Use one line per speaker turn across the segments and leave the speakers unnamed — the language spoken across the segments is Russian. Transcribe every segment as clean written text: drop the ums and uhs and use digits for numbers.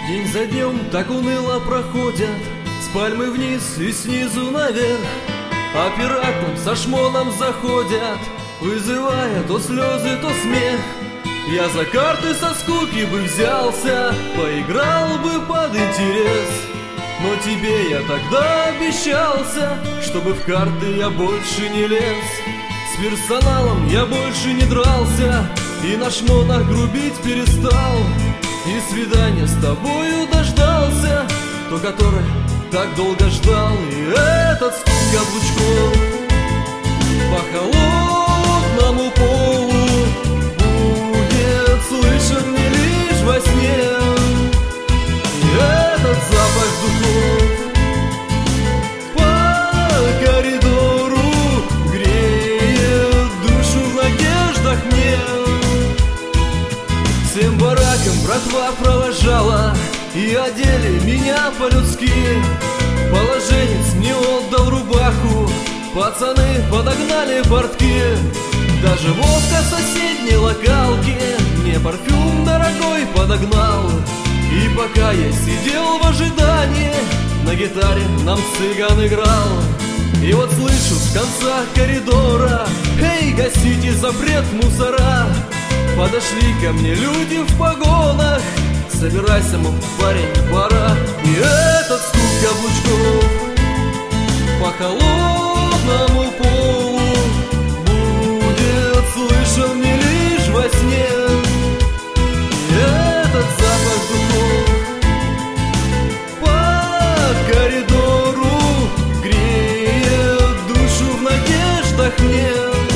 День за днем так уныло проходят, с пальмы вниз и снизу наверх, а пиратам со шмоном заходят, вызывая то слезы, то смех. Я за карты со скуки бы взялся, поиграл бы под интерес, но тебе я тогда обещался, чтобы в карты я больше не лез. С персоналом я больше не дрался и на шмонах грубить перестал, и свидания с тобою дождался, то, которое так долго ждал. И этот стук каблучков по холодному полу будет слышен не лишь во сне. И этот запах духов по коридору греет душу в надеждах мне. Всем баракам братва провожала и одели меня по-людски. Положенец мне отдал рубаху, пацаны подогнали портки. Даже Вовка в соседней локалке мне парфюм дорогой подогнал. И пока я сидел в ожидании, на гитаре нам цыган играл. И вот слышу с конца коридора: «Эй, гасите запрет, мусора!» Подошли ко мне люди в погонах: «Собирайся, мол, парень, пора». И этот стук каблучков по холодному полу будет слышен не лишь во сне. И этот запах духов по коридору греет душу в надеждах мне.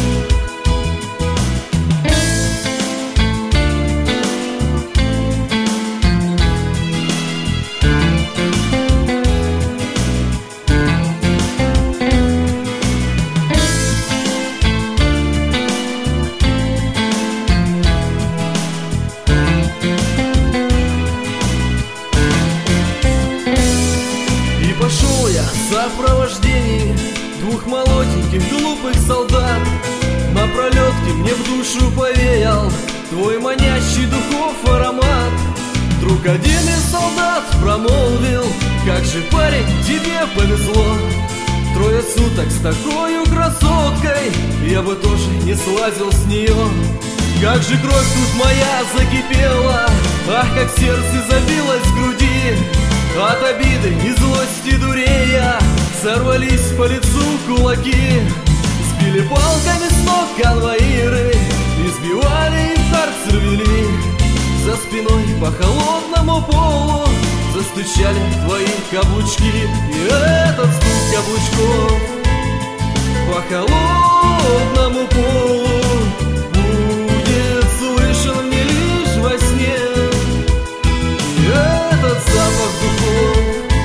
Пошел я в сопровождении двух молоденьких глупых солдат. На пролетке мне в душу повеял твой манящий духов аромат. Вдруг один из солдат промолвил: «Как же, парень, тебе повезло! Трое суток с такой красоткой, я бы тоже не слазил с нее. Как же кровь тут моя закипела, ах, как сердце забилось в груди. От обиды и злости дурея сорвались по лицу кулаки. Сбили палками с ног конвоиры, избивали и в карцер вели. За спиной по холодному полу застучали твои каблучки. И этот стук каблучков по холодному полу будет слышен не лишь во сне. И этот запах духов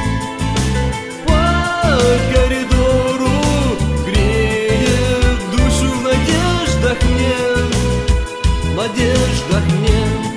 по коридору греет душу в надеждах мне, надеждах мне.